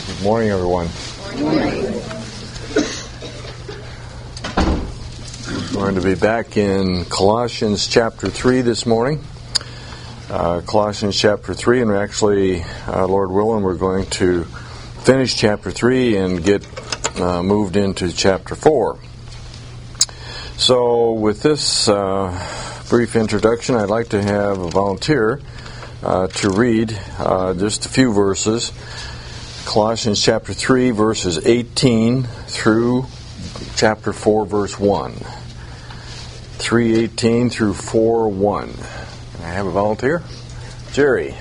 Good morning, everyone. Good morning. We're going to be back in Colossians chapter 3 this morning. Colossians chapter 3, and actually, Lord willing, we're going to finish chapter 3 and get moved into chapter 4. So with this brief introduction, I'd like to have a volunteer to read just a few verses. Colossians chapter 3, verses 18 through chapter 4, verse 1. 3:18 through 4:1. I have a volunteer? Jerry.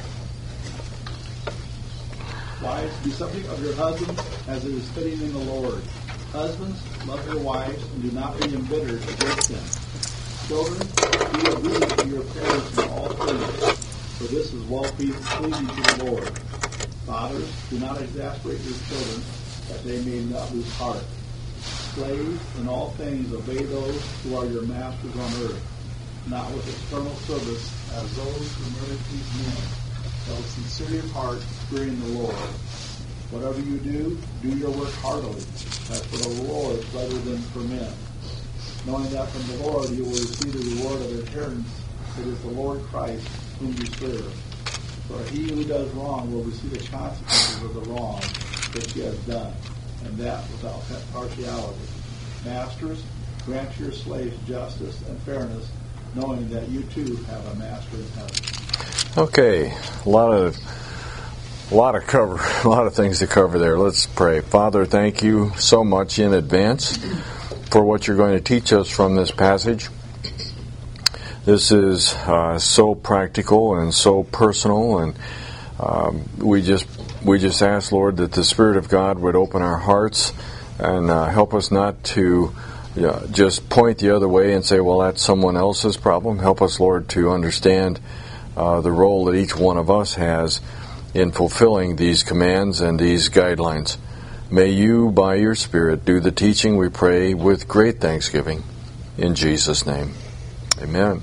Wives, be subject of your husbands as it is fitting in the Lord. Husbands, love your wives and do not be embittered against them. Children, be obedient to your parents in all things, for this is well pleasing to the Lord. Fathers, do not exasperate your children, that they may not lose heart. Slaves, in all things obey those who are your masters on earth, not with external service as those who merely please men, but with sincerity of heart, fearing the Lord. Whatever you do your work heartily, as for the Lord rather than for men, knowing that from the Lord you will receive the reward of inheritance. It is the Lord Christ whom you serve. For he who does wrong will receive the consequences of the wrong which he has done, and that without partiality. Masters, grant your slaves justice and fairness, knowing that you too have a master in heaven. Okay, a lot of cover, a lot of things to cover there. Let's pray. Father, thank you so much in advance for what you're going to teach us from this passage. This is so practical and so personal, and we just ask, Lord, that the Spirit of God would open our hearts and help us not to just point the other way and say, well, that's someone else's problem. Help us, Lord, to understand the role that each one of us has in fulfilling these commands and these guidelines. May you, by your Spirit, do the teaching, we pray, with great thanksgiving. In Jesus' name, amen.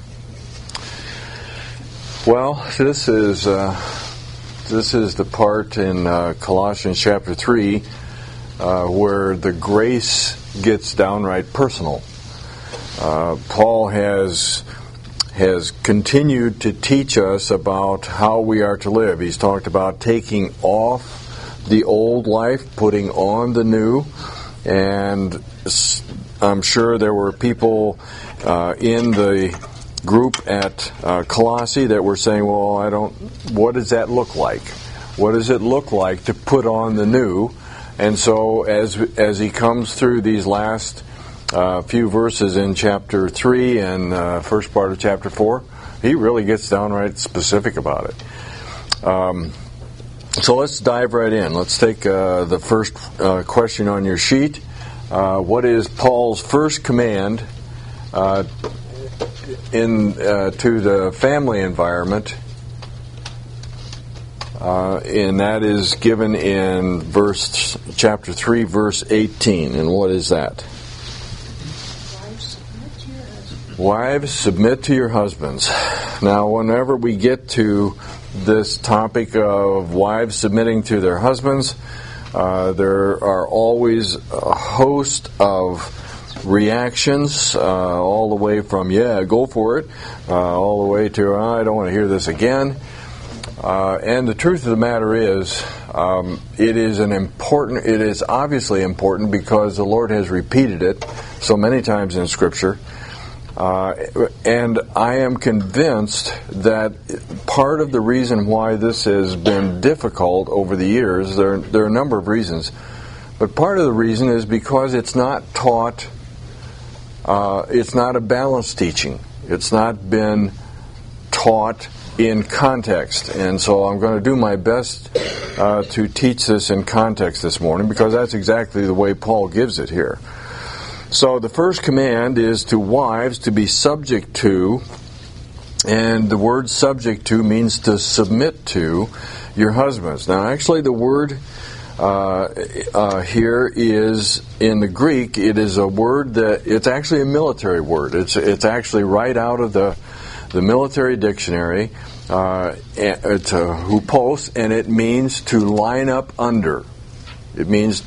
Well, this is the part in Colossians chapter 3 where the grace gets downright personal. Paul has continued to teach us about how we are to live. He's talked about taking off the old life, putting on the new, and I'm sure there were people in the group at Colossae that were saying, well, what does that look like? What does it look like to put on the new? And so as he comes through these last few verses in chapter 3 and first part of chapter 4, he really gets downright specific about it. So let's dive right in. Let's take the first question on your sheet. What is Paul's first command to the family environment, and that is given in chapter 3, verse 18. And what is that? Wives, submit to your husbands. Now, whenever we get to this topic of wives submitting to their husbands, there are always a host of reactions, all the way from, yeah, go for it, all the way to, I don't want to hear this again. And the truth of the matter is, it is obviously important because the Lord has repeated it so many times in Scripture. And I am convinced that part of the reason why this has been difficult over the years, there are a number of reasons, but part of the reason is because it's not taught. It's not a balanced teaching. It's not been taught in context. And so I'm going to do my best to teach this in context this morning, because that's exactly the way Paul gives it here. So the first command is to wives to be subject to, and the word subject to means to submit to your husbands. Now actually the word here is, in the Greek, it is a word that, it's actually a military word. It's actually right out of the military dictionary. It's a hupos, and it means to line up under. It means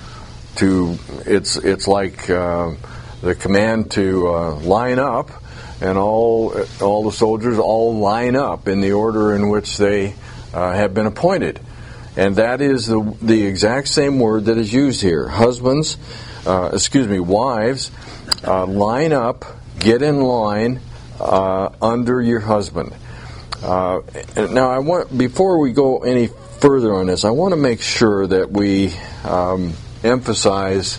it's like the command to line up, and all the soldiers all line up in the order in which they have been appointed. And that is the exact same word that is used here. Wives, line up, get in line under your husband. Now, before we go any further on this, I want to make sure that we emphasize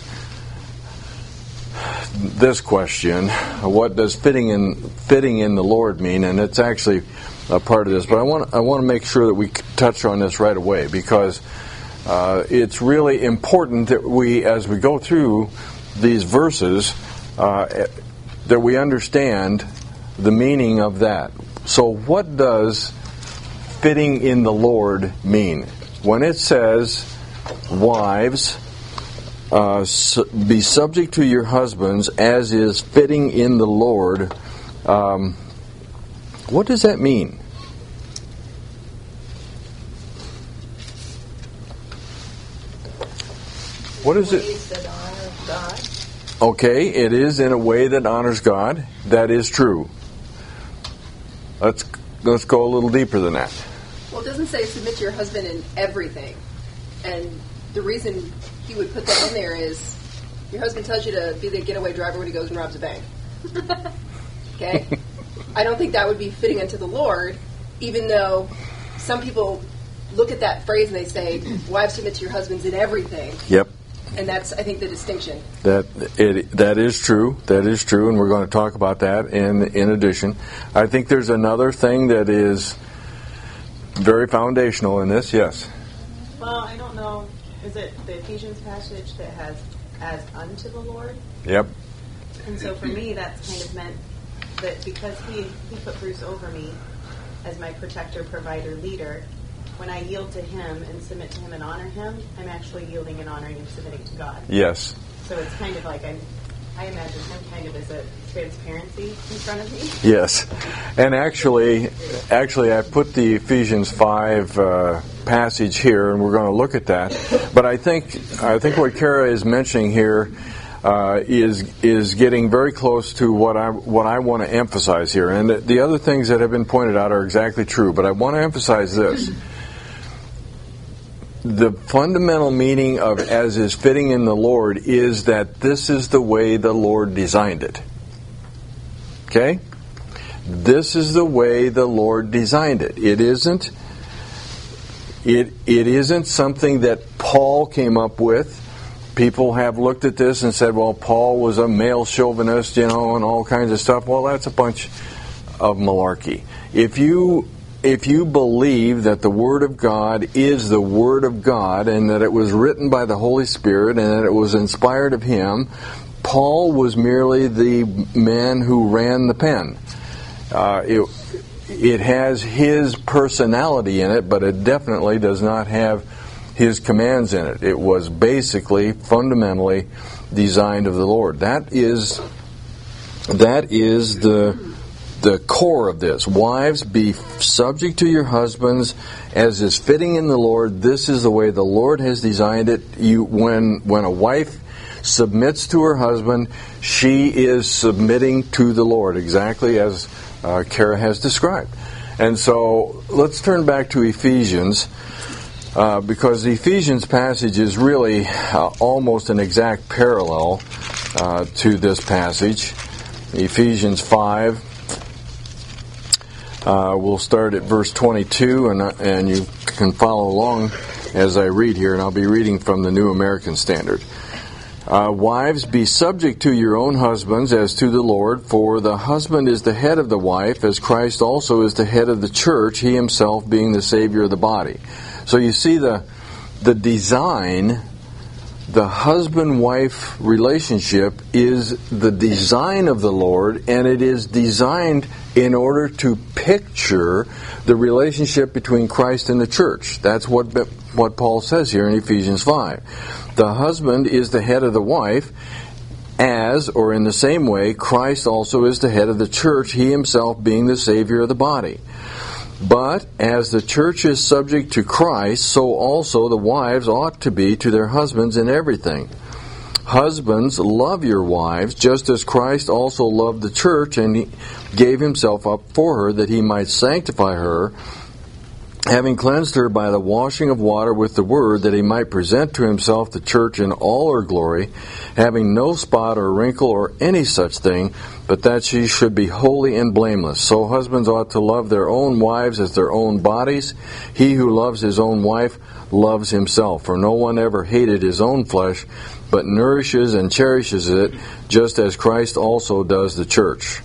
this question: what does fitting in the Lord mean? And it's actually a part of this, but I want to make sure that we touch on this right away, because it's really important that we, as we go through these verses, that we understand the meaning of that. So what does fitting in the Lord mean? When it says, wives, be subject to your husbands as is fitting in the Lord, what does that mean? What is it? That honor God. Okay, it is in a way that honors God. That is true. Let's go a little deeper than that. Well, it doesn't say submit to your husband in everything. And the reason he would put that in there is your husband tells you to be the getaway driver when he goes and robs a bank. Okay? I don't think that would be fitting unto the Lord, even though some people look at that phrase and they say, wives, submit to your husbands in everything. Yep. And that's, I think, the distinction. That is true. That is true, and we're going to talk about that in addition. I think there's another thing that is very foundational in this. Yes. Well, I don't know. Is it the Ephesians passage that has as unto the Lord? Yep. And so for me, that's kind of meant that because he put Bruce over me as my protector, provider, leader, when I yield to him and submit to him and honor him, I'm actually yielding and honoring and submitting to God. Yes. So it's kind of like I imagine him kind of as a transparency in front of me. Yes. And actually I put the Ephesians 5 passage here, and we're going to look at that. But I think what Kara is mentioning here is getting very close to what I want to emphasize here. And the other things that have been pointed out are exactly true, but I want to emphasize this. The fundamental meaning of as is fitting in the Lord is that this is the way the Lord designed it. Okay? This is the way the Lord designed it. It isn't something that Paul came up with. People have looked at this and said, well, Paul was a male chauvinist, and all kinds of stuff. Well, that's a bunch of malarkey. If you believe that the Word of God is the Word of God, and that it was written by the Holy Spirit, and that it was inspired of Him, Paul was merely the man who ran the pen. It has his personality in it, but it definitely does not have his commands in it. It was basically, fundamentally designed of the Lord. That is the core of this. Wives, be subject to your husbands as is fitting in the Lord. This is the way the Lord has designed it. When a wife submits to her husband, she is submitting to the Lord, exactly as Kara has described. And so let's turn back to Ephesians, because the Ephesians passage is really almost an exact parallel to this passage. Ephesians 5. We'll start at verse 22, and you can follow along as I read here, and I'll be reading from the New American Standard. Wives, be subject to your own husbands as to the Lord, for the husband is the head of the wife, as Christ also is the head of the church, he himself being the Savior of the body. So you see the design, the husband-wife relationship is the design of the Lord, and it is designed in order to picture the relationship between Christ and the church. That's what Paul says here in Ephesians 5. The husband is the head of the wife, as, or in the same way, Christ also is the head of the church, he himself being the Savior of the body. But as the church is subject to Christ, so also the wives ought to be to their husbands in everything. Husbands, love your wives, just as Christ also loved the church and he gave himself up for her, that he might sanctify her, having cleansed her by the washing of water with the word, that he might present to himself the church in all her glory, having no spot or wrinkle or any such thing, but that she should be holy and blameless. So husbands ought to love their own wives as their own bodies. He who loves his own wife loves himself. For no one ever hated his own flesh, but nourishes and cherishes it, just as Christ also does the church.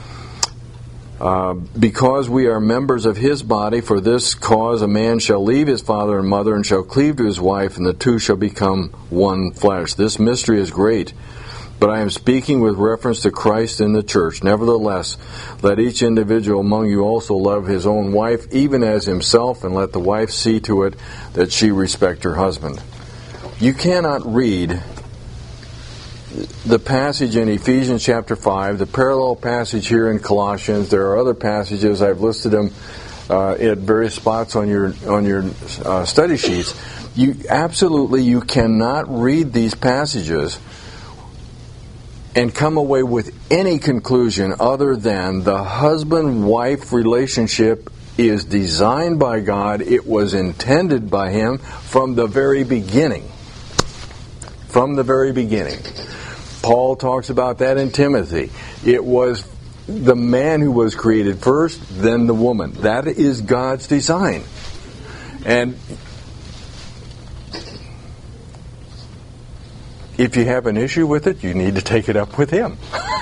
Because we are members of his body, for this cause a man shall leave his father and mother and shall cleave to his wife, and the two shall become one flesh. This mystery is great, but I am speaking with reference to Christ and the church. Nevertheless, let each individual among you also love his own wife, even as himself, and let the wife see to it that she respect her husband. You cannot read the passage in Ephesians chapter 5, the parallel passage here in Colossians. There are other passages. I've listed them at various spots on your study sheets. You cannot read these passages and come away with any conclusion other than the husband-wife relationship is designed by God. It was intended by him from the very beginning. From the very beginning. Paul talks about that in Timothy. It was the man who was created first, then the woman. That is God's design. And if you have an issue with it, you need to take it up with him.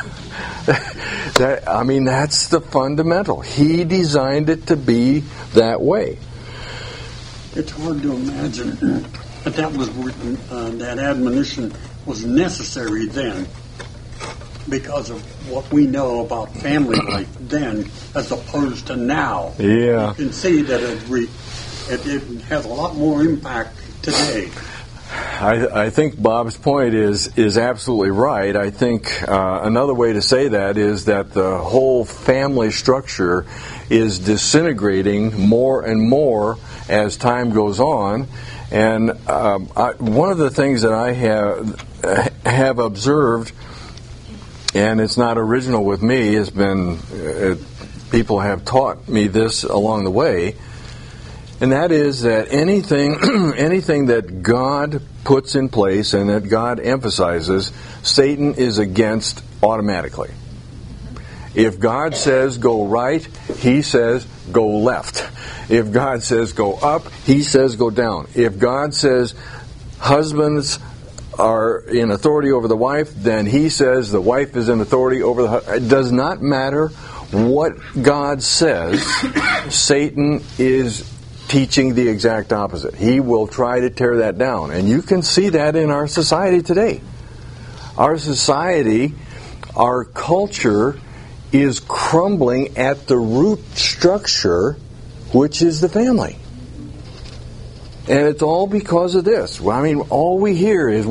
That's the fundamental. He designed it to be that way. It's hard to imagine that was written, that admonition was necessary then because of what we know about family life then as opposed to now. Yeah. You can see that it has a lot more impact today. I think Bob's point is absolutely right. I think another way to say that is that the whole family structure is disintegrating more and more as time goes on. And one of the things that I have observed, and it's not original with me, has been people have taught me this along the way, and that is that anything that God puts in place and that God emphasizes, Satan is against automatically. If God says go right, he says go left. If God says go up, he says go down. If God says husbands are in authority over the wife, then he says the wife is in authority over the husband. It does not matter what God says. Satan is teaching the exact opposite. He will try to tear that down. And you can see that in our society today. Our society, our culture is crumbling at the root structure, which is the family. And it's all because of this. All we hear is,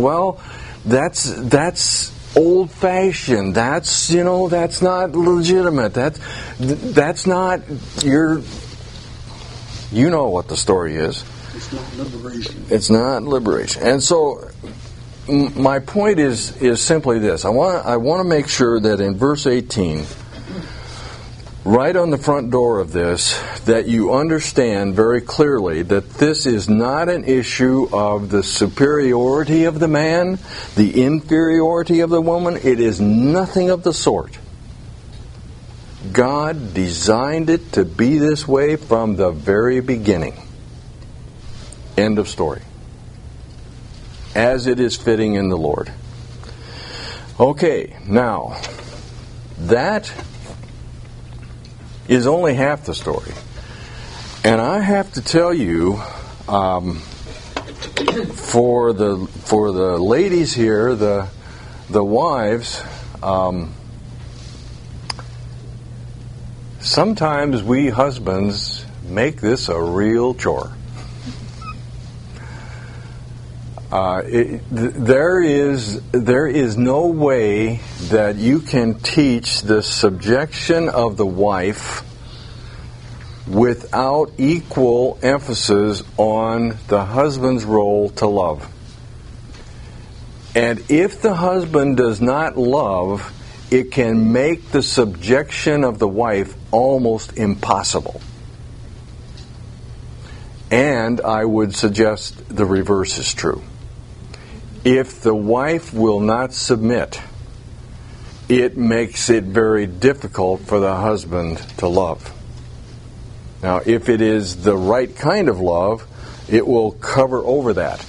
that's old-fashioned. That's not legitimate. That's not your... You know what the story is. It's not liberation. It's not liberation. And so my point is simply this. I want to make sure that in verse 18, right on the front door of this, that you understand very clearly that this is not an issue of the superiority of the man, the inferiority of the woman. It is nothing of the sort. God designed it to be this way from the very beginning. End of story. As it is fitting in the Lord. Okay, now, that is only half the story. And I have to tell you, for the ladies here, the wives, sometimes we husbands make this a real chore. There is no way that you can teach the subjection of the wife without equal emphasis on the husband's role to love. And if the husband does not love, it can make the subjection of the wife almost impossible. And I would suggest the reverse is true. If the wife will not submit, it makes it very difficult for the husband to love. Now, if it is the right kind of love, it will cover over that.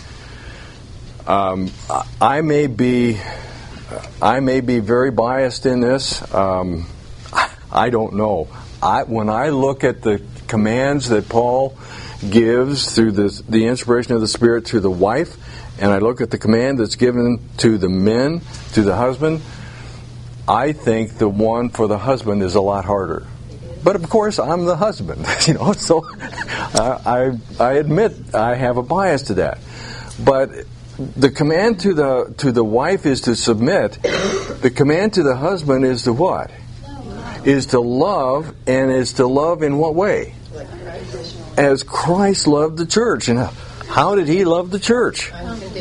I may be very biased in this. I don't know. When I look at the commands that Paul gives through the inspiration of the Spirit to the wife, and I look at the command that's given to the men, to the husband, I think the one for the husband is a lot harder. But of course, I'm the husband, so I admit I have a bias to that. But the command to the wife is to submit. The command to the husband is to what? Is to love, and is to love in what way? As Christ loved the church. And how did he love the church?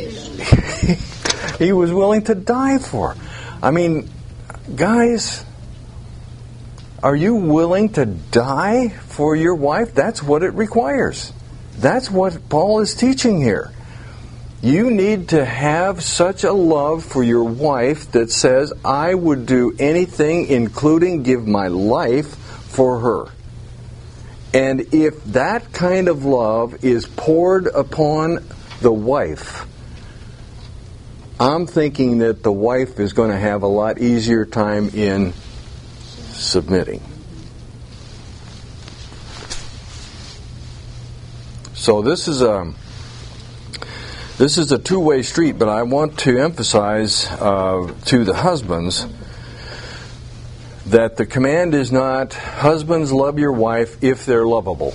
He was willing to die for her. I mean, guys, are you willing to die for your wife? That's what it requires. That's what Paul is teaching here. You need to have such a love for your wife that says, I would do anything, including give my life for her. And if that kind of love is poured upon the wife, I'm thinking that the wife is going to have a lot easier time in submitting. So this is a two-way street, but I want to emphasize to the husbands that the command is not, husbands, love your wife if they're lovable.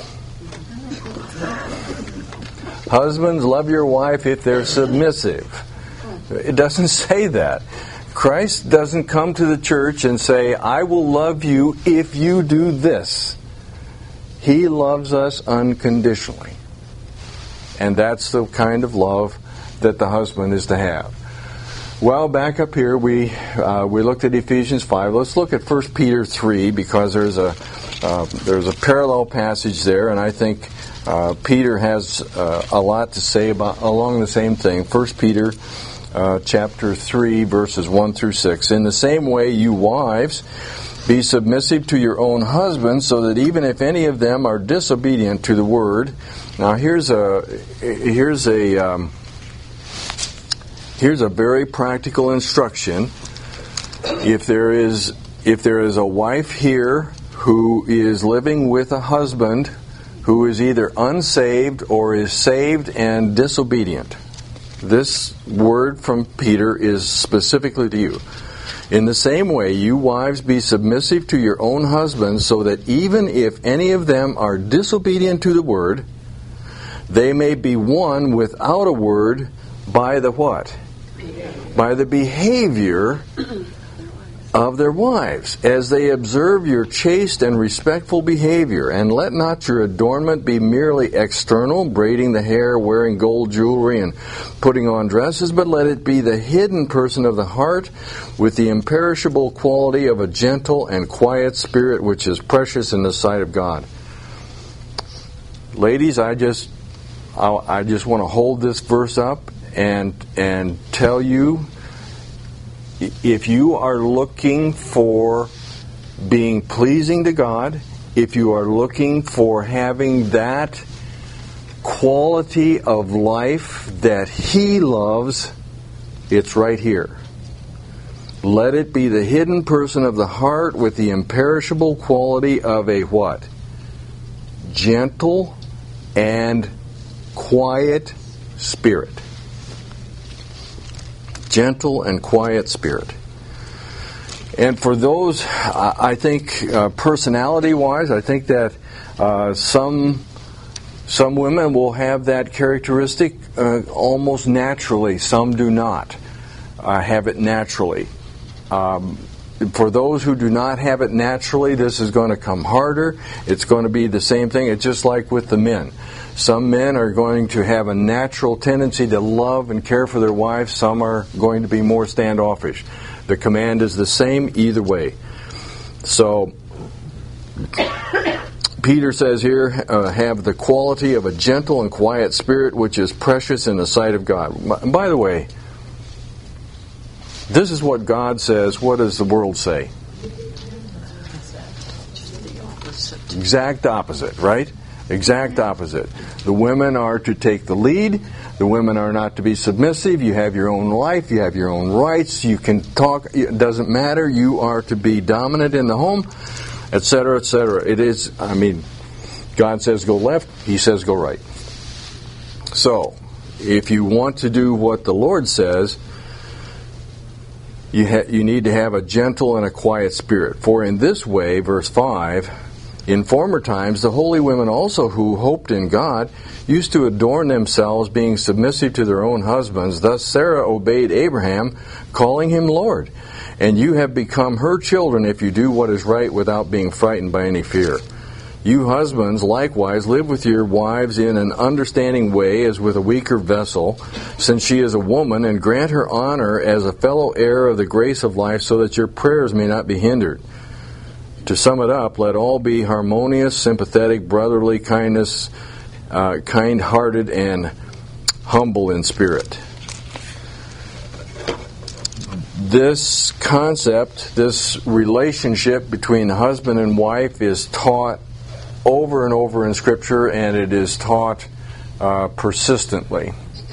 Husbands, love your wife if they're submissive. It doesn't say that. Christ doesn't come to the church and say, I will love you if you do this. He loves us unconditionally. And that's the kind of love that the husband is to have. Well, back up here, we looked at Ephesians 5. Let's look at 1 Peter 3, because there's a parallel passage there, and I think Peter has a lot to say about along the same thing. 1 Peter chapter 3, verses 1 through 6. In the same way, you wives, be submissive to your own husbands, so that even if any of them are disobedient to the word. Now, here's a very practical instruction. If there is a wife here who is living with a husband who is either unsaved or is saved and disobedient, this word from Peter is specifically to you. In the same way, you wives, be submissive to your own husbands, so that even if any of them are disobedient to the word, they may be won without a word by the what? By the behavior of their wives, as they observe your chaste and respectful behavior. And let not your adornment be merely external, braiding the hair, wearing gold jewelry, and putting on dresses, but let it be the hidden person of the heart, with the imperishable quality of a gentle and quiet spirit, which is precious in the sight of God. Ladies, I just want to hold this verse up and tell you, if you are looking for being pleasing to God, if you are looking for having that quality of life that He loves, it's right here. Let it be the hidden person of the heart with the imperishable quality of a what? Gentle and quiet spirit. Gentle and quiet spirit. And for those, I think, personality-wise, I think that some women will have that characteristic almost naturally. Some do not have it naturally. for those who do not have it naturally, this is going to come harder. It's going to be the same thing. It's just like with the men. Some men are going to have a natural tendency to love and care for their wives. Some are going to be more standoffish. The command is the same either way. So, Peter says here, have the quality of a gentle and quiet spirit, which is precious in the sight of God. And by the way, this is what God says. What does the world say? Exact opposite, right? Exact opposite. The women are to take the lead. The women are not to be submissive. You have your own life. You have your own rights. You can talk. It doesn't matter. You are to be dominant in the home, etc., etc. It is, God says go left. He says go right. So, if you want to do what the Lord says, you need to have a gentle and a quiet spirit. For in this way, verse 5, in former times, the holy women also who hoped in God used to adorn themselves, being submissive to their own husbands. Thus Sarah obeyed Abraham, calling him Lord. And you have become her children if you do what is right without being frightened by any fear. You husbands, likewise, live with your wives in an understanding way as with a weaker vessel, since she is a woman, and grant her honor as a fellow heir of the grace of life, so that your prayers may not be hindered. To sum it up, let all be harmonious, sympathetic, brotherly kindness, kind-hearted, and humble in spirit. This concept, this relationship between husband and wife is taught over and over in Scripture, and it is taught persistently.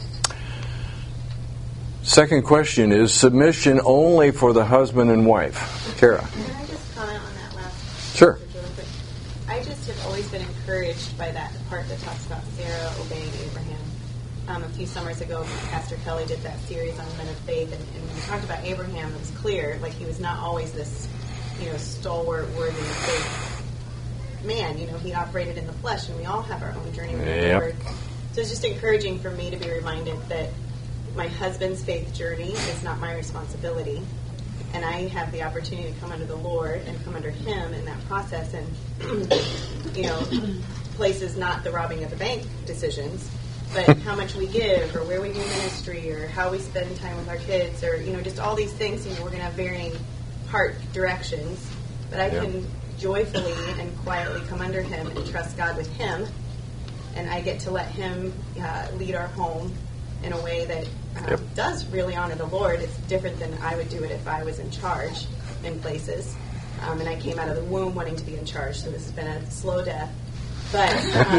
Second question is submission only for the husband and wife. Kara. Can I just comment on that last Sure. passage really quick? I just have always been encouraged by that part that talks about Sarah obeying Abraham. A few summers ago, Pastor Kelly did that series on men of faith, and when we talked about Abraham, it was clear, like he was not always this, stalwart, worthy of faith man. He operated in the flesh, and we all have our own journey with the Lord. So it's just encouraging for me to be reminded that my husband's faith journey is not my responsibility, and I have the opportunity to come under the Lord and come under Him in that process, and places not the robbing of the bank decisions, but how much we give, or where we do ministry, or how we spend time with our kids, or just all these things. We're going to have varying heart directions, but I can joyfully and quietly come under Him and trust God with Him, and I get to let Him lead our home in a way that does really honor the Lord. It's different than I would do it if I was in charge in places, and I came out of the womb wanting to be in charge, so this has been a slow death. But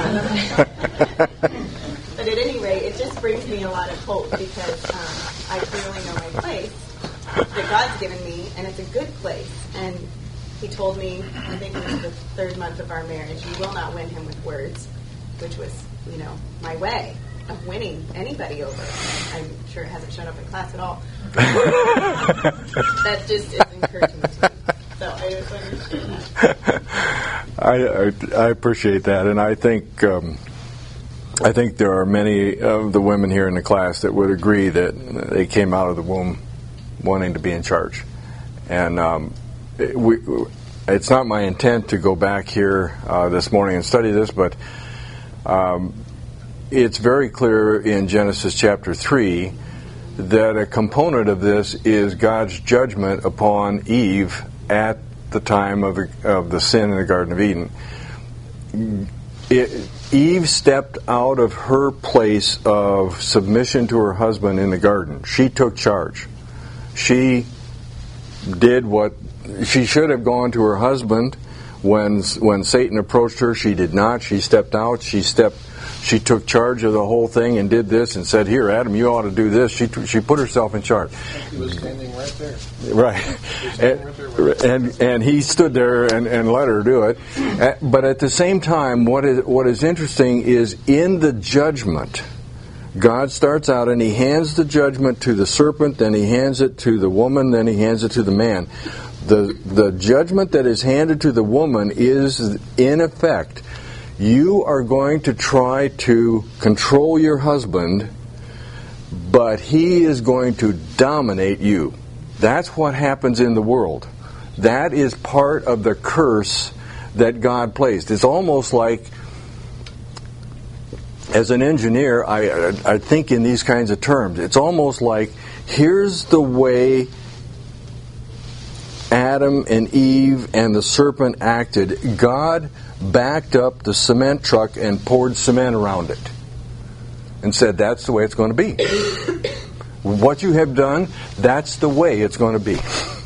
but at any rate, it just brings me a lot of hope, because I clearly know my place that God's given me, and it's a good place. And He told me, I think it was the 3rd month of our marriage, you will not win him with words, which was, my way of winning anybody over. I'm sure it hasn't shown up in class at all. That just is encouraging to me. So I just understand that. I appreciate that, and I think there are many of the women here in the class that would agree that they came out of the womb wanting to be in charge. And it's not my intent to go back here this morning and study this, but it's very clear in Genesis chapter 3 that a component of this is God's judgment upon Eve at the time of the sin in the Garden of Eden. Eve stepped out of her place of submission to her husband in the garden. She took charge. She did what she should have gone to her husband when Satan approached her. She did not. She stepped out. She took charge of the whole thing and did this and said, "Here, Adam, you ought to do this." She put herself in charge. He was standing right there. Right. And he stood there and let her do it. But at the same time, what is interesting is in the judgment, God starts out and He hands the judgment to the serpent, then He hands it to the woman, then He hands it to the man. The judgment that is handed to the woman is, in effect, you are going to try to control your husband, but he is going to dominate you. That's what happens in the world. That is part of the curse that God placed. It's almost like, as an engineer, I think in these kinds of terms. It's almost like, here's the way Adam and Eve and the serpent acted. God backed up the cement truck and poured cement around it and said, that's the way it's going to be. What you have done, that's the way it's going to be.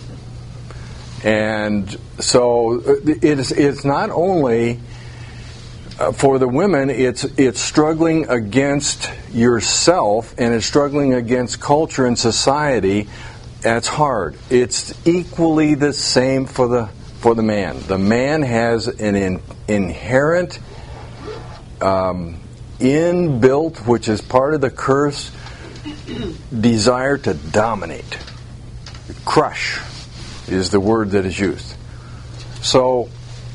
And so it's not only for the women, it's struggling against yourself, and it's struggling against culture and society. That's hard. It's equally the same for the man. The man has an inherent inbuilt, which is part of the curse, desire to dominate. Crush is the word that is used. So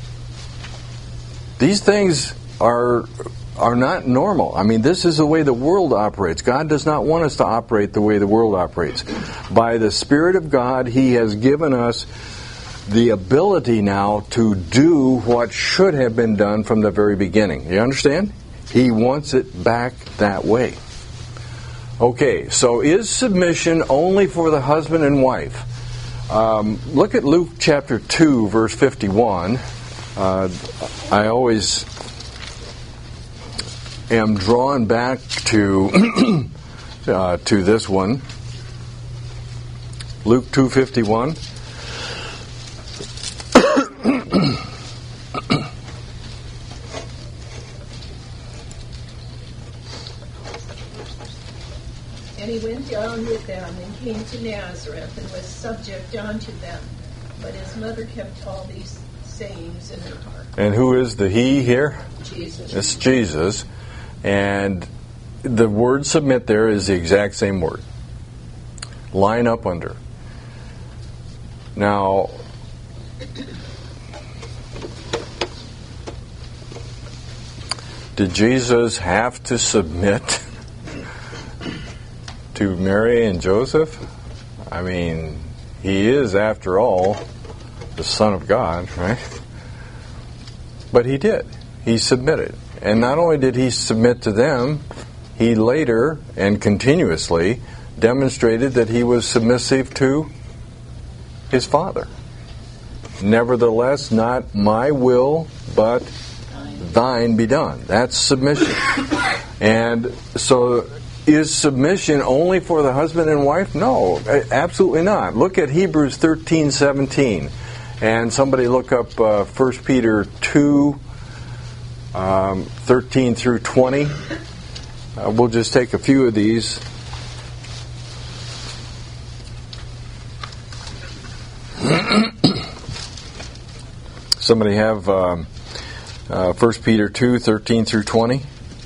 these things are not normal. I mean, this is the way the world operates. God does not want us to operate the way the world operates. By the Spirit of God, He has given us the ability now to do what should have been done from the very beginning. You understand? He wants it back that way. Okay, so is submission only for the husband and wife? Look at Luke chapter 2, verse 51. I always am drawn back to to this one. Luke 2:51. And he went down with them and came to Nazareth and was subject unto them. But his mother kept all these sayings in her heart. And who is the he here? Jesus. It's Jesus. And the word submit there is the exact same word. Line up under. Now, did Jesus have to submit to Mary and Joseph? I mean, he is, after all, the Son of God, right? But he did. He submitted. And not only did he submit to them, he later and continuously demonstrated that he was submissive to his Father. Nevertheless, not my will, but thine be done. That's submission. And so, is submission only for the husband and wife? No, absolutely not. Look at Hebrews 13:17. And somebody look up 1 Peter 2, 13 through 20. We'll just take a few of these. Somebody have 1 Peter 2, 13 through 20.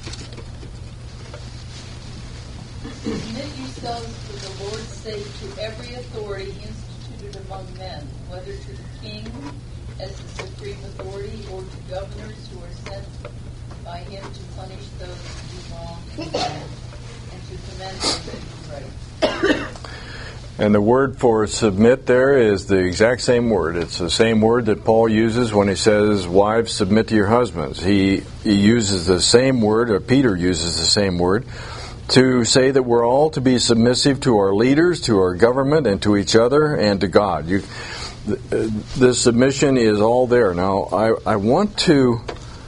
Submit yourselves for the Lord's sake to every authority instituted among men, whether to the king as the supreme authority or to governors who are sent by him to punish those who do wrong and bad, and to commend those that do right. And the word for submit there is the exact same word. It's the same word that Paul uses when he says, wives, submit to your husbands. He uses the same word, or Peter uses the same word, to say that we're all to be submissive to our leaders, to our government, and to each other, and to God. The submission is all there. Now, I want to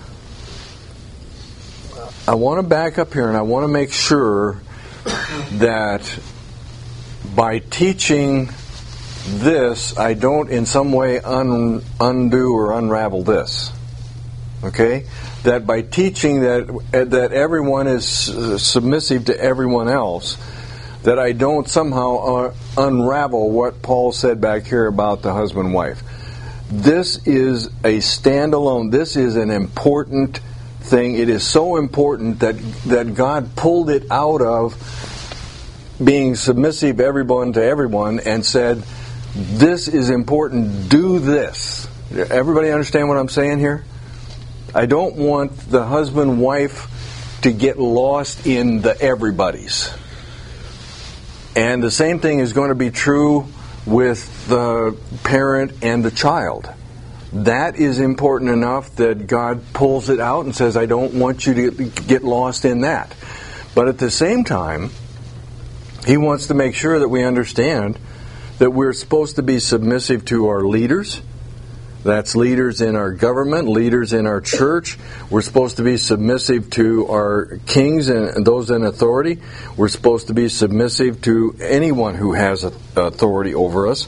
back up here, and I want to make sure that by teaching this, I don't in some way undo or unravel this. Okay? That by teaching that everyone is submissive to everyone else, that I don't somehow unravel what Paul said back here about the husband-wife. This is a standalone, this is an important thing. It is so important that God pulled it out of being submissive everyone to everyone and said, this is important, do this. Everybody understand what I'm saying here? I don't want the husband-wife to get lost in the everybody's. And the same thing is going to be true with the parent and the child. That is important enough that God pulls it out and says, I don't want you to get lost in that. But at the same time, He wants to make sure that we understand that we're supposed to be submissive to our leaders. That's leaders in our government, leaders in our church. We're supposed to be submissive to our kings and those in authority. We're supposed to be submissive to anyone who has authority over us.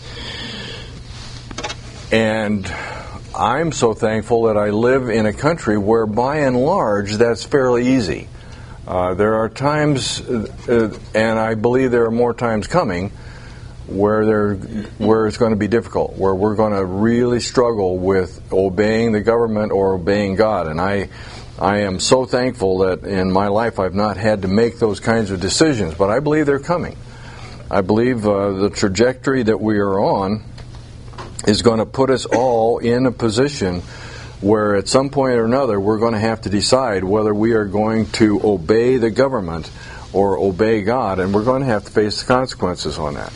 And I'm so thankful that I live in a country where, by and large, that's fairly easy. There are times, and I believe there are more times coming, where it's going to be difficult, where we're going to really struggle with obeying the government or obeying God. And I am so thankful that in my life I've not had to make those kinds of decisions, but I believe they're coming. I believe the trajectory that we are on is going to put us all in a position where at some point or another we're going to have to decide whether we are going to obey the government or obey God, and we're going to have to face the consequences on that.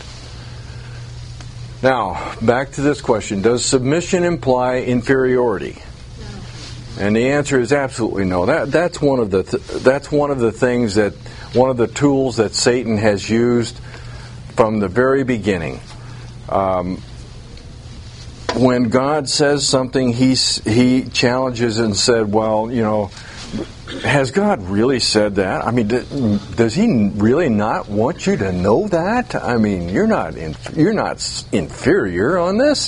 Now, back to this question. Does submission imply inferiority? No. And the answer is absolutely no. That's one of the things that, one of the tools that Satan has used from the very beginning. When God says something, he challenges and said, well, has God really said that? I mean, does He really not want you to know that? I mean, you're not inferior on this.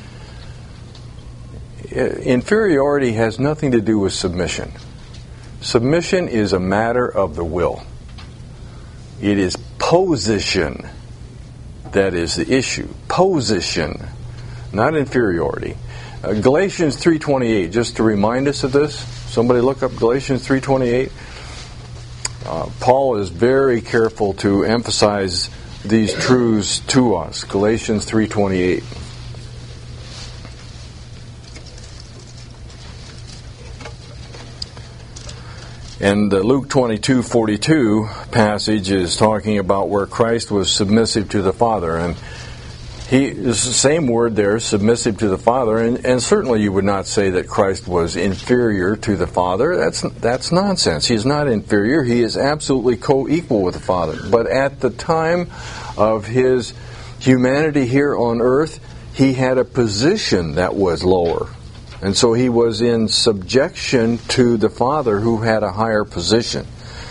Inferiority has nothing to do with submission. Submission is a matter of the will. It is position that is the issue. Position, not inferiority. Galatians 3:28, just to remind us of this. Somebody look up Galatians 3:28. Paul is very careful to emphasize these truths to us. Galatians 3:28. And the Luke 22:42 passage is talking about where Christ was submissive to the Father. And it's the same word there, submissive to the Father, and certainly you would not say that Christ was inferior to the Father. That's nonsense. He is not inferior. He is absolutely co-equal with the Father. But at the time of His humanity here on earth, He had a position that was lower. And so He was in subjection to the Father who had a higher position.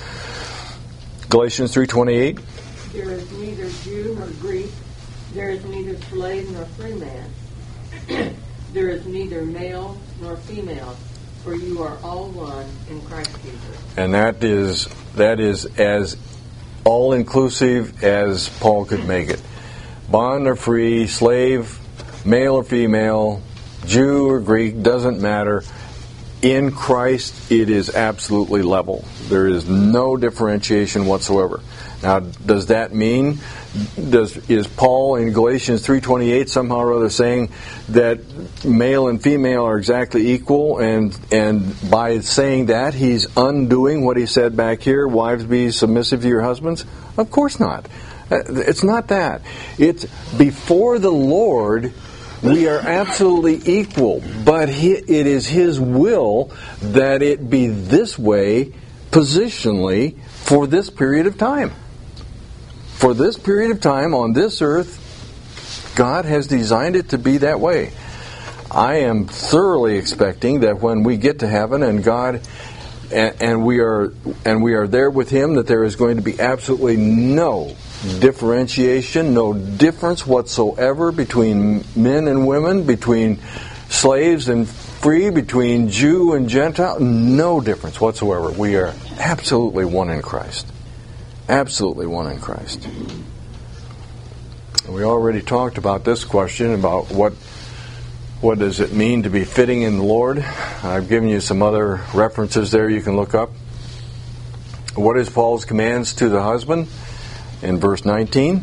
Galatians 3:28. There is neither Jew nor Greek. There is neither slave nor free man. There is neither male nor female, for you are all one in Christ Jesus. And that is as all-inclusive as Paul could make it. Bond or free, slave, male or female, Jew or Greek, doesn't matter. In Christ, it is absolutely level. There is no differentiation whatsoever. Now, does that mean, is Paul in Galatians 3:28 somehow or other saying that male and female are exactly equal, and by saying that he's undoing what he said back here, wives be submissive to your husbands? Of course not. It's not that. It's before the Lord, we are absolutely equal, but it is His will that it be this way positionally for this period of time. For this period of time on this earth, God has designed it to be that way. I am thoroughly expecting that when we get to heaven and God and we are there with Him, that there is going to be absolutely no differentiation, no difference whatsoever between men and women, between slaves and free, between Jew and Gentile. No difference whatsoever. We are absolutely one in Christ. Absolutely one in Christ. We already talked about this question, about what does it mean to be fitting in the Lord. I've given you some other references there you can look up. What is Paul's commands to the husband? In verse 19,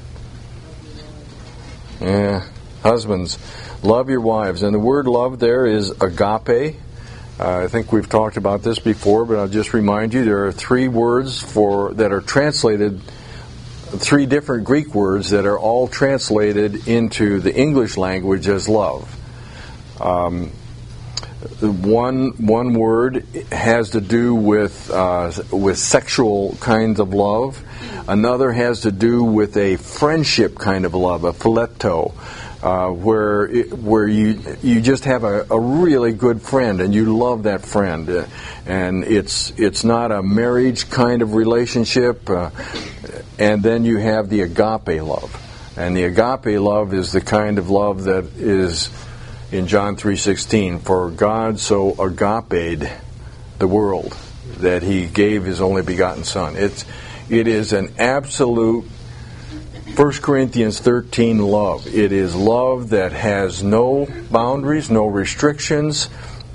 husbands, love your wives. And the word love there is agape. I think we've talked about this before, but I'll just remind you there are three words that are translated three different Greek words that are all translated into the English language as love. One word has to do with sexual kinds of love. Another has to do with a friendship kind of love, a phileto, where you just have a really good friend and you love that friend, and it's not a marriage kind of relationship. And then you have the agape love, and the agape love is the kind of love that is in John 3:16, for God so agape'd the world that He gave His only begotten Son. It is an absolute 1 Corinthians 13 love. It is love that has no boundaries, no restrictions.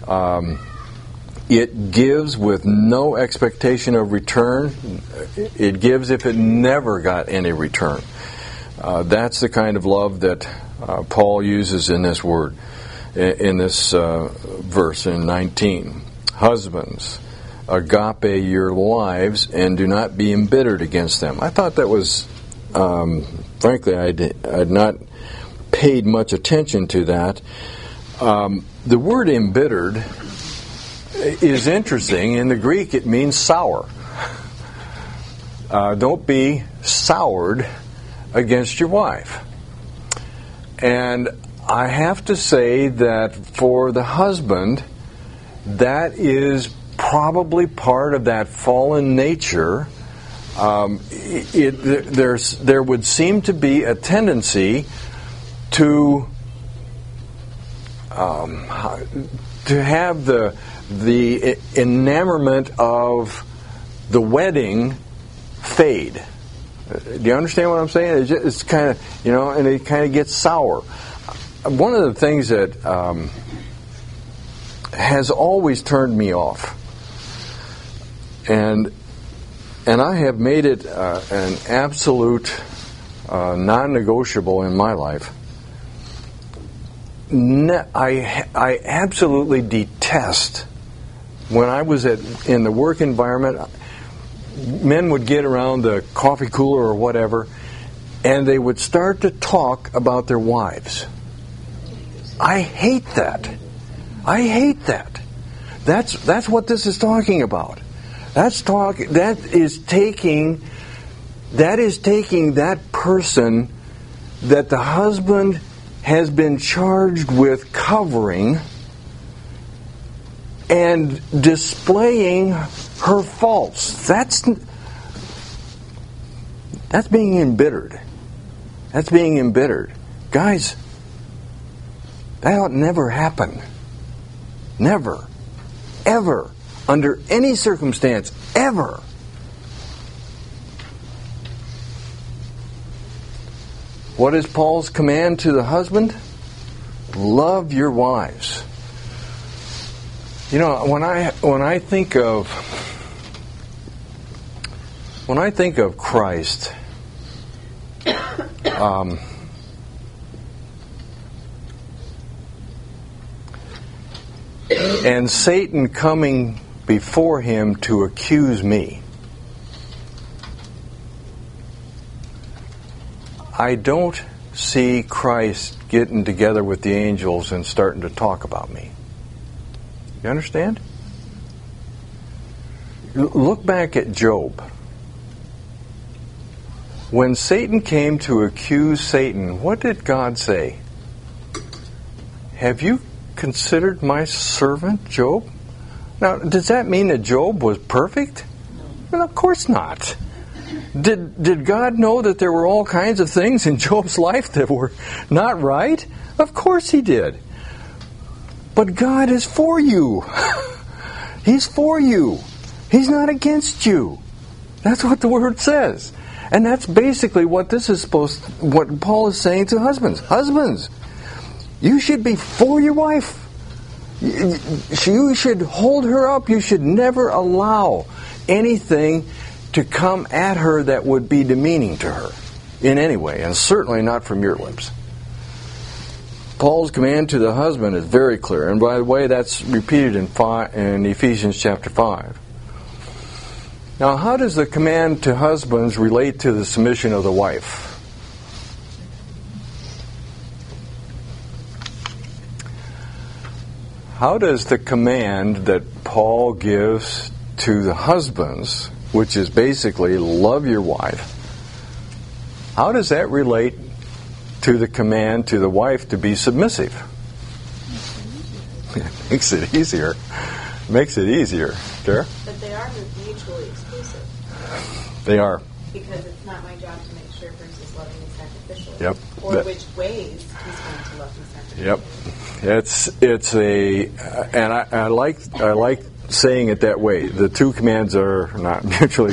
It gives with no expectation of return. It gives if it never got any return. That's the kind of love that Paul uses in this word, in this verse in 19. Husbands, agape your wives, and do not be embittered against them. I thought that was, frankly, I'd not paid much attention to that. The word embittered is interesting. In the Greek, it means sour. Don't be soured against your wife. And I have to say that for the husband, that is probably part of that fallen nature. There would seem to be a tendency to have the enamorment of the wedding fade. Do you understand what I'm saying? It's kind of, and it kind of gets sour. One of the things that has always turned me off, and I have made it an absolute non-negotiable in my life. I absolutely detest when I was in the work environment. Men would get around the coffee cooler or whatever, and they would start to talk about their wives. I hate that. I hate that. That's what this is talking about. That is taking that person that the husband has been charged with covering and displaying her faults. That's being embittered. That's being embittered. Guys, that ought never happen. Never. Ever. Under any circumstance. Ever. What is Paul's command to the husband? Love your wives. When I think of Christ, and Satan coming before him to accuse me, I don't see Christ getting together with the angels and starting to talk about me. You understand? Look back at Job. When Satan came to accuse Satan, what did God say? Have you considered my servant Job? Now, does that mean that Job was perfect? Well, of course not. Did God know that there were all kinds of things in Job's life that were not right? Of course He did. But God is for you. He's for you. He's not against you. That's what the Word says. And that's basically what what Paul is saying to husbands. Husbands, you should be for your wife. You should hold her up. You should never allow anything to come at her that would be demeaning to her in any way, and certainly not from your lips. Paul's command to the husband is very clear, and by the way, that's repeated in Ephesians chapter 5. Now, how does the command to husbands relate to the submission of the wife? How does the command that Paul gives to the husbands, which is basically love your wife, how does that relate to the command to the wife to be submissive? It makes it easier. Makes it easier. Tara? But they are mutually exclusive. They are. Because it's not my job to make sure Bruce is loving and sacrificially. Yep. Or which ways he's going to love and sacrificially. Yep. It's a, and I like saying it that way. The two commands are not mutually,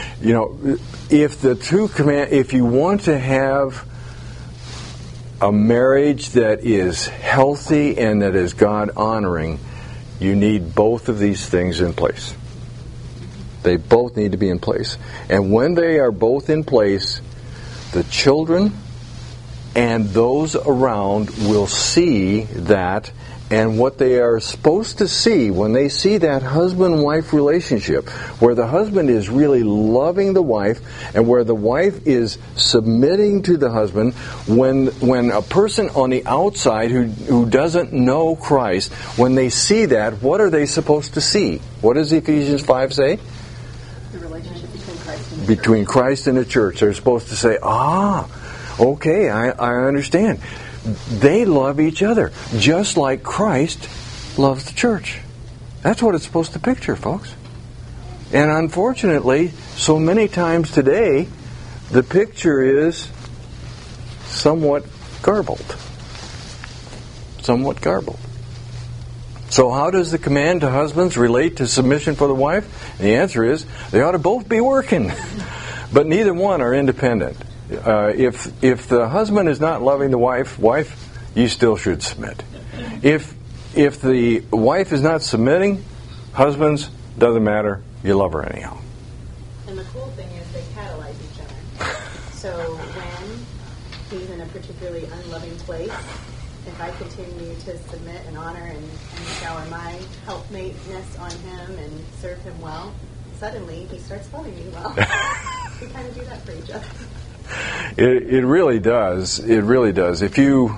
if you want to have a marriage that is healthy and that is God honoring, you need both of these things in place. They both need to be in place. And when they are both in place, the children and those around will see that, and what they are supposed to see when they see that husband-wife relationship, where the husband is really loving the wife and where the wife is submitting to the husband, when a person on the outside who doesn't know Christ, when they see that, what are they supposed to see? What does Ephesians 5 say? The relationship between Christ and the Between Christ and the church. They're supposed to say, okay, I understand. They love each other, just like Christ loves the church. That's what it's supposed to picture, folks. And unfortunately, so many times today, the picture is somewhat garbled. Somewhat garbled. So how does the command to husbands relate to submission for the wife? And the answer is, they ought to both be working. But neither one are independent. If the husband is not loving the wife, you still should submit. If the wife is not submitting, husbands, doesn't matter, you love her anyhow. And the cool thing is they catalyze each other. So when he's in a particularly unloving place, if I continue to submit and honor and shower my helpmateness on him and serve him well, suddenly he starts loving me well. We kind of do that for each other. It really does. It really does. If you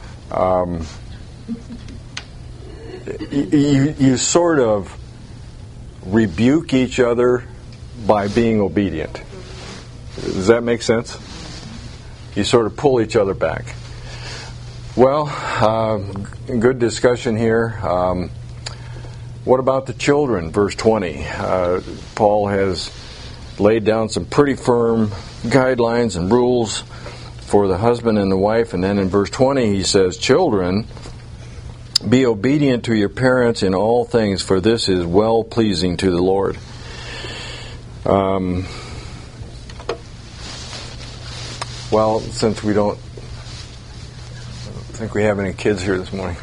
you sort of rebuke each other by being obedient. Does that make sense? You sort of pull each other back. Well, good discussion here. What about the children? Verse 20. Paul has laid down some pretty firm guidelines and rules for the husband and the wife. And then in verse 20 he says, children, be obedient to your parents in all things, for this is well-pleasing to the Lord. Well, since we don't think we have any kids here this morning,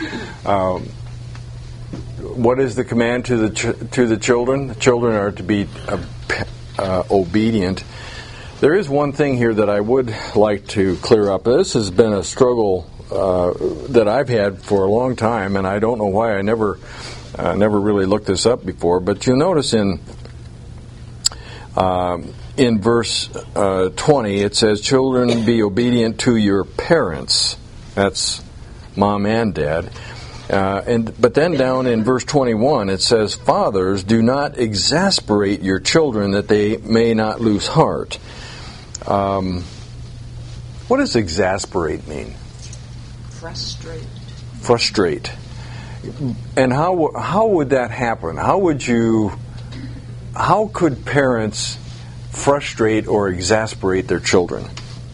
what is the command to the children? The children are to be obedient. There is one thing here that I would like to clear up. This has been a struggle that I've had for a long time, and I don't know why I never really looked this up before. But you'll notice in verse 20 it says, "Children, be obedient to your parents." That's mom and dad. But then down in verse 21 it says, "Fathers, do not exasperate your children, that they may not lose heart." What does exasperate mean? Frustrate. And how would that happen? How could parents frustrate or exasperate their children?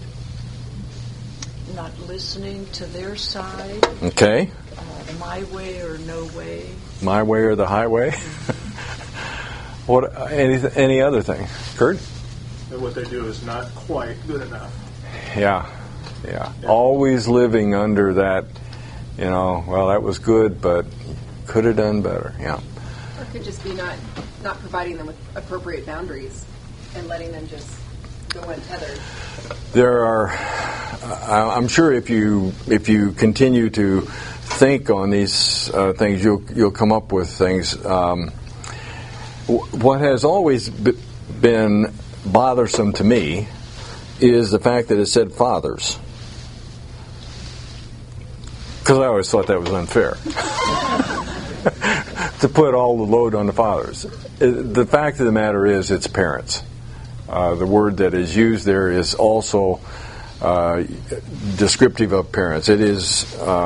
Not listening to their side. Okay. My way or no way. My way or the highway. What? Any other thing, Kurt? That what they do is not quite good enough. Yeah. Always living under that, well, that was good, but could have done better. Yeah. Or it could just be not providing them with appropriate boundaries and letting them just go untethered. There are, I'm sure if you continue to think on these things, you'll come up with things. what has always been bothersome to me is the fact that it said fathers. Because I always thought that was unfair. To put all the load on the fathers. The fact of the matter is it's parents. The word that is used there is also descriptive of parents. It is.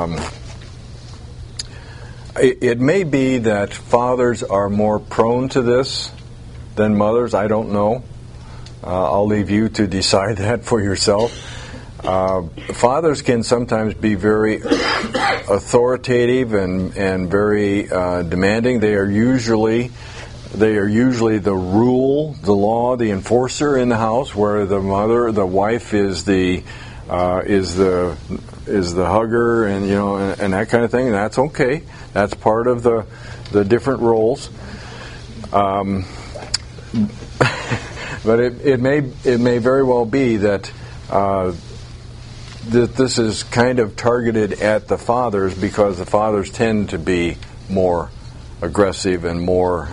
It may be that fathers are more prone to this than mothers. I don't know. I'll leave you to decide that for yourself. Fathers can sometimes be very authoritative and very demanding. They are usually the rule, the law, the enforcer in the house, where the wife is the hugger and and that kind of thing. And that's okay. That's part of the different roles. But it may very well be that that this is kind of targeted at the fathers because the fathers tend to be more aggressive and more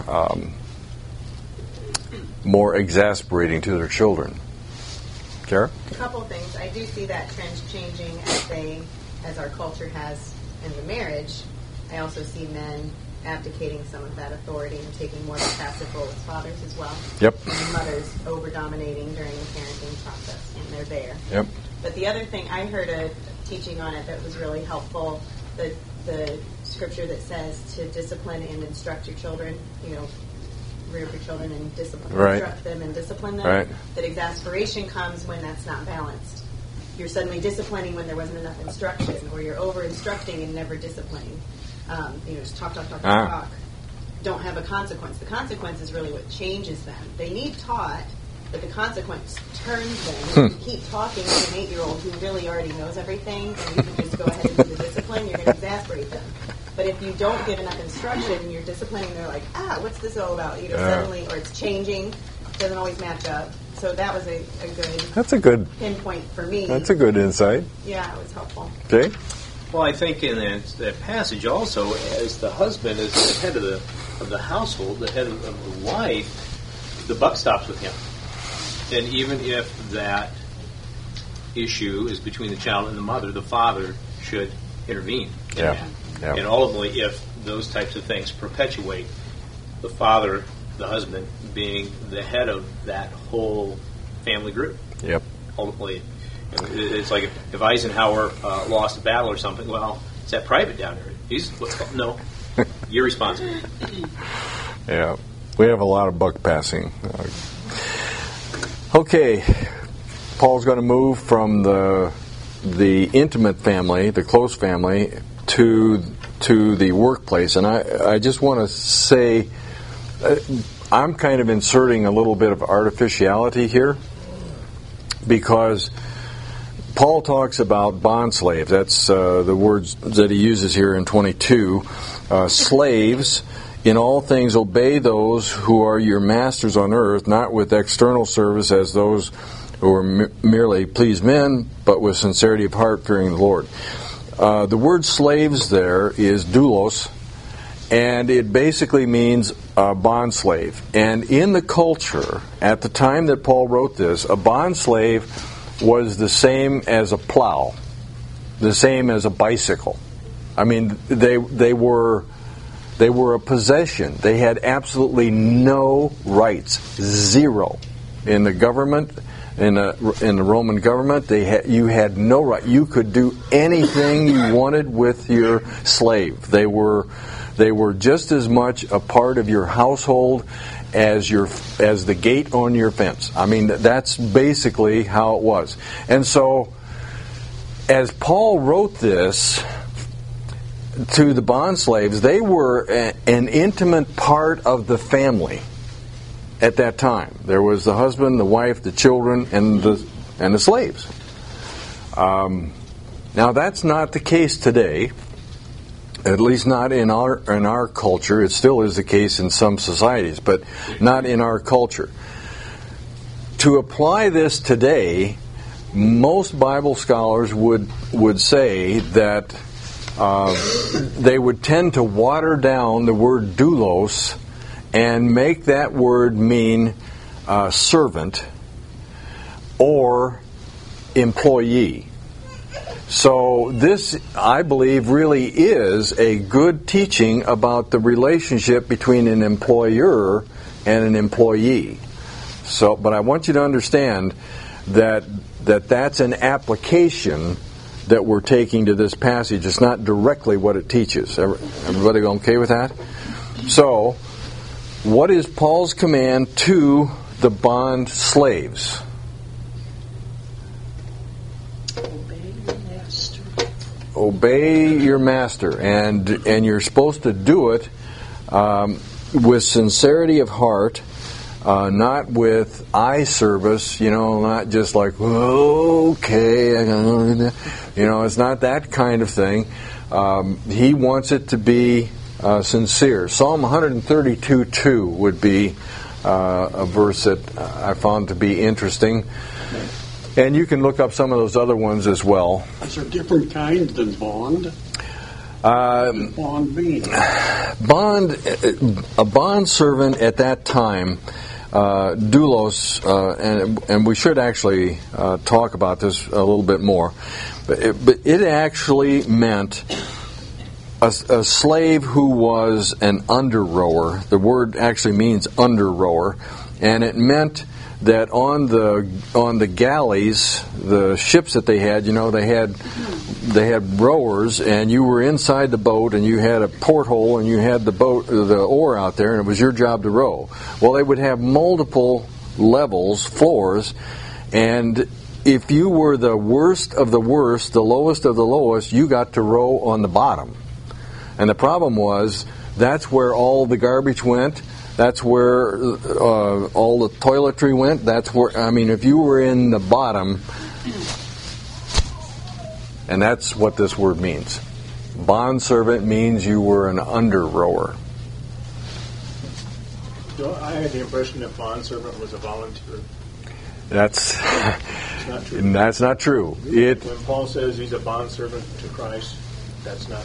exasperating to their children. Kara? A couple things. I do see that trend changing as our culture has in the marriage. I also see men abdicating some of that authority and taking more of a passive role as fathers as well. Yep. And mothers over-dominating during the parenting process, and they're there. Yep. But the other thing, I heard a teaching on it that was really helpful, the scripture that says to discipline and instruct your children, rear up your children and discipline, instruct them and discipline them, right. That exasperation comes when that's not balanced. You're suddenly disciplining when there wasn't enough instruction, or you're over-instructing and never disciplining. Just talk. Don't have a consequence. The consequence is really what changes them. They need taught, but the consequence turns them. If you keep talking to an 8-year-old who really already knows everything, and you can just go ahead and do the discipline, you're going to exasperate them. But if you don't give enough instruction and you're disciplining, they're like, what's this all about? Suddenly, or it's changing, doesn't always match up. So that was a good. That's a good pinpoint for me. That's a good insight. Yeah, it was helpful. Okay. Well, I think in that passage also, as the husband is the head of the household, the head of the wife, the buck stops with him. And even if that issue is between the child and the mother, the father should intervene. Yeah. And ultimately, if those types of things perpetuate, the father, the husband, being the head of that whole family group. Yep. Ultimately, it's like if Eisenhower lost a battle or something. Well, it's that private down there. No, you're responsible. Yeah, we have a lot of buck passing. Okay, Paul's going to move from the intimate family, the close family, to the workplace, and I just want to say I'm kind of inserting a little bit of artificiality here because Paul talks about bond slaves. That's the words that he uses here in 22. Slaves, in all things obey those who are your masters on earth, not with external service as those who are merely please men, but with sincerity of heart, fearing the Lord. The word slaves there is doulos, and it basically means a bond slave. And in the culture, at the time that Paul wrote this, a bond slave was the same as a plow, the same as a bicycle. I mean, they were a possession. They had absolutely no rights, zero. In the government, in the Roman government, you had no right. You could do anything you wanted with your slave. They were just as much a part of your household as the gate on your fence. I mean, that's basically how it was. And so, as Paul wrote this to the bond slaves, they were an intimate part of the family at that time. There was the husband, the wife, the children, and the slaves. Now, that's not the case today. At least not in our culture. It still is the case in some societies, but not in our culture. To apply this today, most Bible scholars would say that they would tend to water down the word doulos and make that word mean servant or employee. So this, I believe, really is a good teaching about the relationship between an employer and an employee. So, but I want you to understand that that's an application that we're taking to this passage. It's not directly what it teaches. Everybody okay with that? So, what is Paul's command to the bond slaves? Obey your master, and you're supposed to do it with sincerity of heart, not with eye service. Not just like okay, it's not that kind of thing. He wants it to be sincere. Psalm 132:2 would be a verse that I found to be interesting. And you can look up some of those other ones as well. Is there different kinds than bond? Bond mean? A bond servant at that time, doulos, and we should actually talk about this a little bit more, but it actually meant a slave who was an under-rower. The word actually means under-rower, and it meant that on the galleys, the ships that they had, they had rowers, and you were inside the boat, and you had a porthole, and you had the oar out there, and it was your job to row. Well, they would have multiple levels, floors, and if you were the worst of the worst, the lowest of the lowest, you got to row on the bottom. And the problem was, that's where all the garbage went. That's where all the toiletry went. That's where, if you were in the bottom, and that's what this word means. Bond servant means you were an under-rower. I had the impression that bond servant was a volunteer. That's not true. That's not true. When Paul says he's a bond servant to Christ, that's not.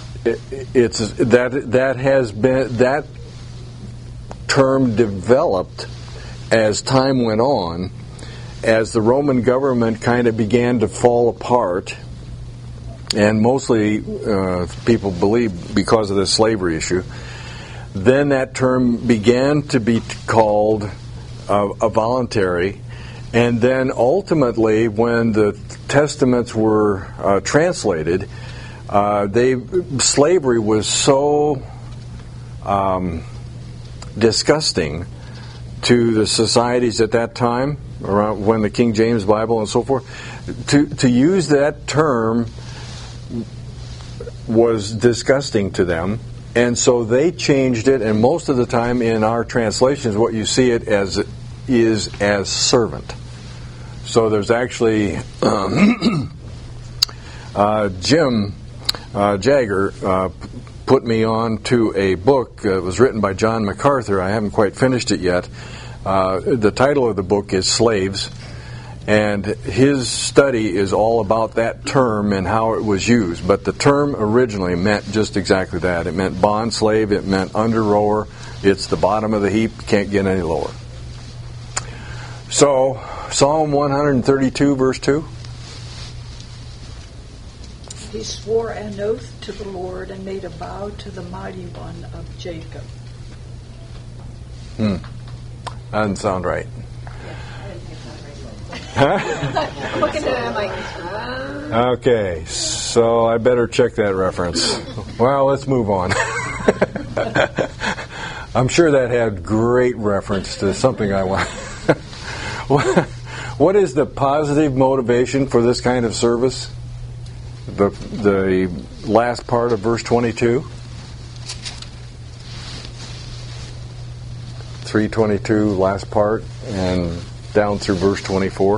That term developed as time went on, as the Roman government kind of began to fall apart, and mostly people believe because of the slavery issue. Then that term began to be called a voluntary, and then ultimately, when the Testaments were translated, slavery was so disgusting to the societies at that time, around when the King James Bible and so forth. To use that term was disgusting to them, and so they changed it, and most of the time in our translations what you see it as is as servant. So there's actually Jim Jagger put me on to a book that was written by John MacArthur. I haven't quite finished it yet. The title of the book is Slaves, and his study is all about that term and how it was used. But the term originally meant just exactly that. It meant bond slave, it meant under-rower. It's the bottom of the heap, can't get any lower. So, Psalm 132, verse 2. He swore an oath to the Lord and made a vow to the Mighty One of Jacob. That doesn't sound right. I'm looking at it, I'm like, Okay, so I better check that reference. Well, let's move on. I'm sure that had great reference to something I want. What is the positive motivation for this kind of service? The last part of verse 22. 322, last part, and down through verse 24.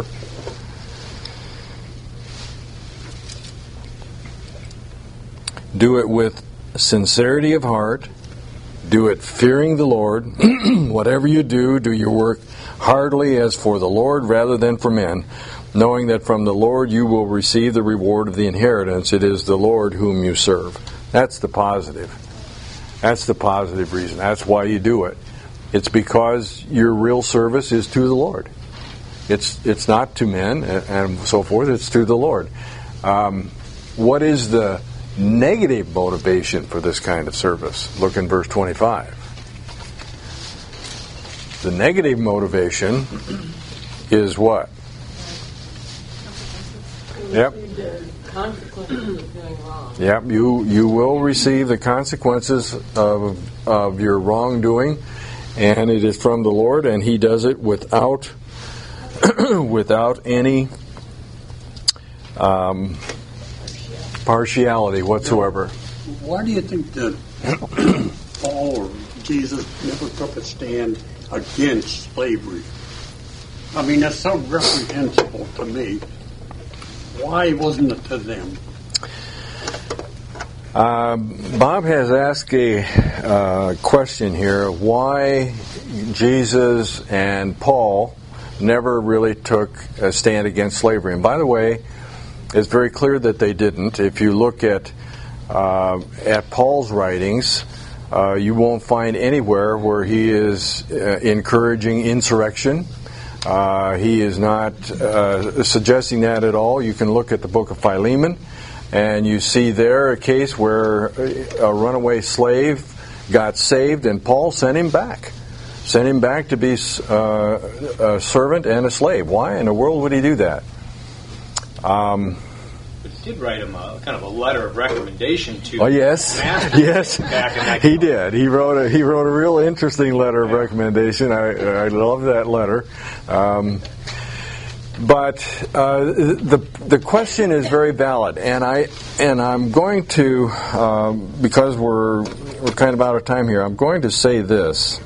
Do it with sincerity of heart. Do it fearing the Lord. Whatever you do, do your work heartily as for the Lord rather than for men, knowing that from the Lord you will receive the reward of the inheritance. It is the Lord whom you serve. That's the positive. That's the positive reason. That's why you do it. It's because your real service is to the Lord. It's not to men and so forth. It's to the Lord. What is the negative motivation for this kind of service? Look in verse 25. The negative motivation is what? Yep. Consequences of doing wrong. Yep. You will receive the consequences of your wrongdoing, and it is from the Lord, and He does it without any partiality whatsoever. Why do you think that Paul or Jesus never took a stand against slavery? I mean, that's so reprehensible to me. Why wasn't it to them? Bob has asked a question here, why Jesus and Paul never really took a stand against slavery. And by the way, it's very clear that they didn't. If you look at Paul's writings, you won't find anywhere where he is encouraging insurrection. He is not suggesting that at all. You can look at the book of Philemon, and you see there a case where a runaway slave got saved, and Paul sent him back. Sent him back to be a servant and a slave. Why in the world would he do that? But he did write him kind of a letter of recommendation to. Oh yes, yes, he did. He wrote a real interesting letter of recommendation. I love that letter. But the question is very valid, and I'm going to because we're kind of out of time here. I'm going to say this: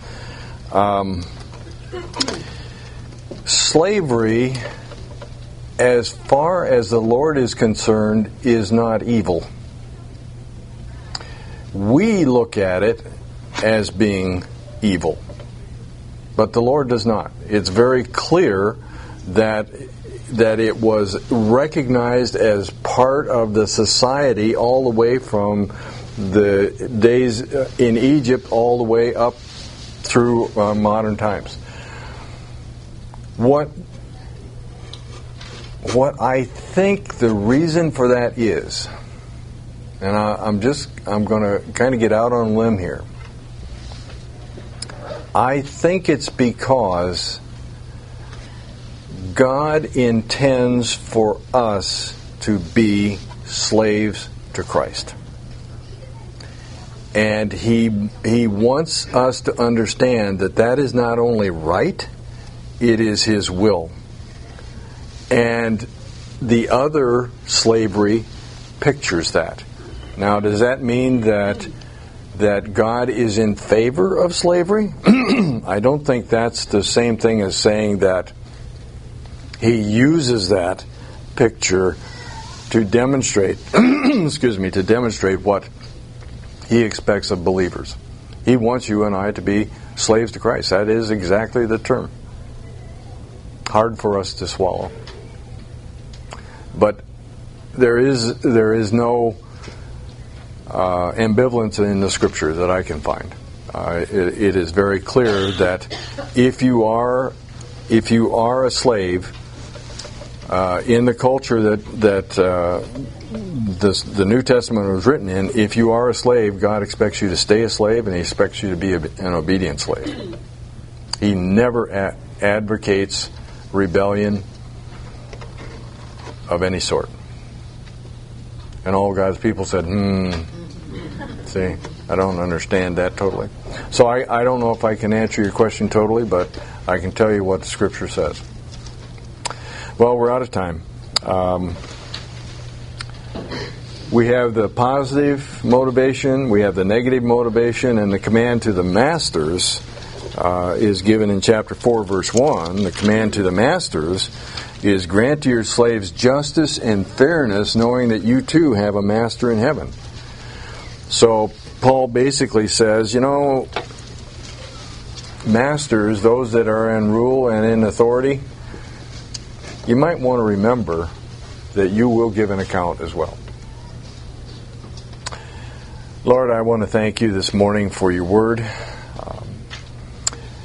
slavery, as far as the Lord is concerned, is not evil. We look at it as being evil, but the Lord does not. It's very clear that it was recognized as part of the society all the way from the days in Egypt all the way up through modern times. What I think the reason for that is, and I'm going to kind of get out on a limb here. I think it's because God intends for us to be slaves to Christ. And He wants us to understand that is not only right, it is His will. And the other slavery pictures that. Now, does that mean that God is in favor of slavery? I don't think that's the same thing as saying that He uses that picture to demonstrate, to demonstrate what He expects of believers. He wants you and I to be slaves to Christ. That is exactly the term. Hard for us to swallow. But there is no ambivalence in the Scripture that I can find. It is very clear that if you are a slave in the culture that the New Testament was written in, if you are a slave, God expects you to stay a slave, and He expects you to be an obedient slave. He never advocates rebellion of any sort. And all God's people said, see, I don't understand that totally. So I don't know if I can answer your question totally, but I can tell you what the Scripture says. Well, we're out of time. We have the positive motivation, we have the negative motivation, and the command to the masters is given in chapter 4, verse 1. The command to the masters is, grant to your slaves justice and fairness, knowing that you too have a master in heaven. So Paul basically says, masters, those that are in rule and in authority, you might want to remember that you will give an account as well. Lord, I want to thank you this morning for your word.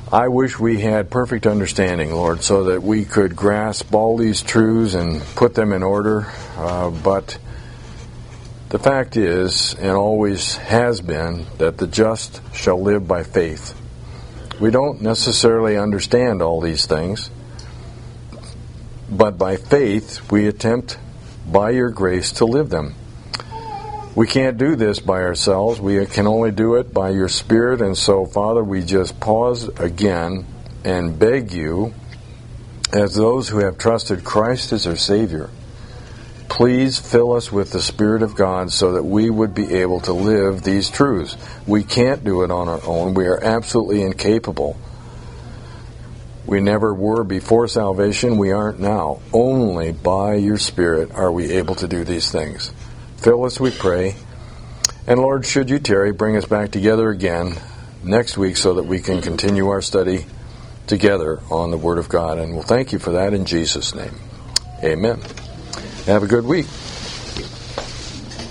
I wish we had perfect understanding, Lord, so that we could grasp all these truths and put them in order. But the fact is, and always has been, that the just shall live by faith. We don't necessarily understand all these things, but by faith we attempt, by your grace, to live them. We can't do this by ourselves. We can only do it by your Spirit. And so, Father, we just pause again and beg you, as those who have trusted Christ as our Savior, please fill us with the Spirit of God so that we would be able to live these truths. We can't do it on our own. We are absolutely incapable. We never were before salvation. We aren't now. Only by your Spirit are we able to do these things. Fill us, we pray. And Lord, should you tarry, bring us back together again next week so that we can continue our study together on the Word of God. And we'll thank you for that in Jesus' name. Amen. Have a good week.